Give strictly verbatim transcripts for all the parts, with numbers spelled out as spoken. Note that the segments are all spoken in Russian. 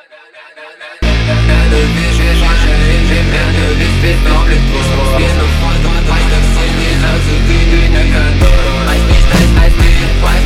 Ненавижу жизнь, ненавижу весь новый твой спину фото, твой так сильный, сразу ты меня контроль. Возьми, стай, смотри,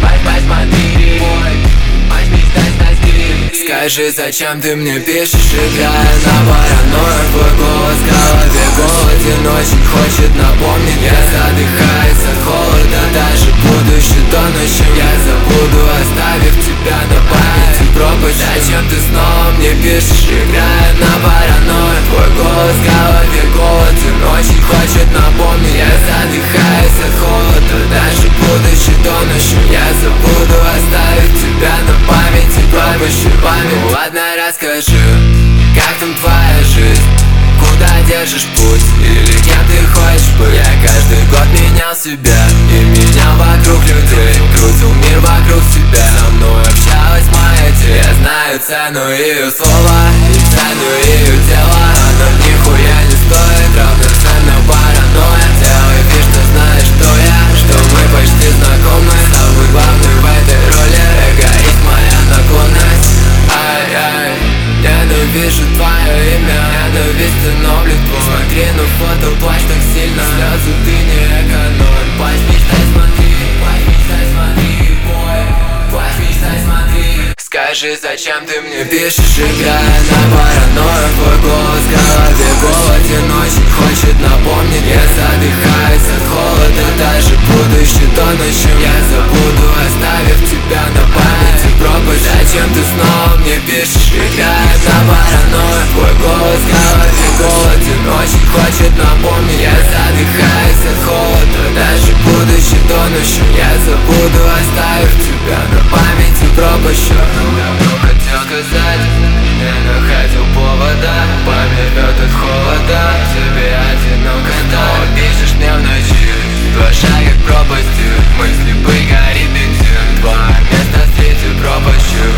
посмотри, возьми, стай, смотри. Скажи, зачем ты мне пишешь, играя на паранойю? Твой голос в голове голоден, очень хочет напомнить. Я задыхаюсь от холода, даже будучи тонущим. Я забуду, оставив тебя на памяти пропасть. Зачем ты снова мне пишешь, играя на паранойю? Твой голос в голове голоден, очень хочет напомнить. Я задыхаюсь от холода, даже будучи тонущим. Я забуду, оставив тебя на памяти пропасть. Ладно, расскажи, как там твоя жизнь? Куда держишь путь? Или кем ты хочешь быть? Я каждый год менял себя и менял вокруг людей. Крутил мир вокруг себя. Со мной общалась моя тело. Я знаю цену ее слова и цену ее тела. Оно нихуя не стоит, равноценно паранойя. Делай вид, что знаешь, что я, что мы почти знакомы. Самый главный в этой роли эгоист, моя наклонность. Ай-ай, ненавижу твое имя, ненависть становлюсь твой. Смотри на фото, плачь так сильно, слезы ты не экономь. Возьми, стай, смотри, возьми, стай, смотри, бой, возьми, стай, смотри. Скажи, зачем ты мне пишешь, играя на паранойю? Твой голос в голове голоден, очень хочет напомнить. Я задыхаюсь от холода, даже будучи тонущим. Я забуду, оставив тебя на памяти пропасть. Зачем ты снова мне пишешь, играя на паранойю? Твой голос в голове голоден, очень хочет напомнить. Я задыхаюсь от холода, даже будучи тонущим. Я забуду, оставив тебя на памяти пропасть. Давно хотел сказать, не находил повода. Померет от холода, тебе одиноко так. Пишешь мне в ночи, два шага к пропасти. Мысли погорит бензин, два места встретил пропащу.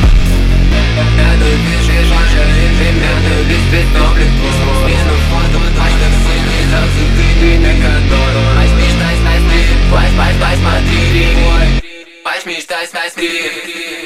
Ненавижу жизнь, ненавижу весь новый твой спину фото, твой так сильный, сразу ты меня контроль. Возьми, стай, смотри, возьми, стай, смотри, возьми, стай, смотри.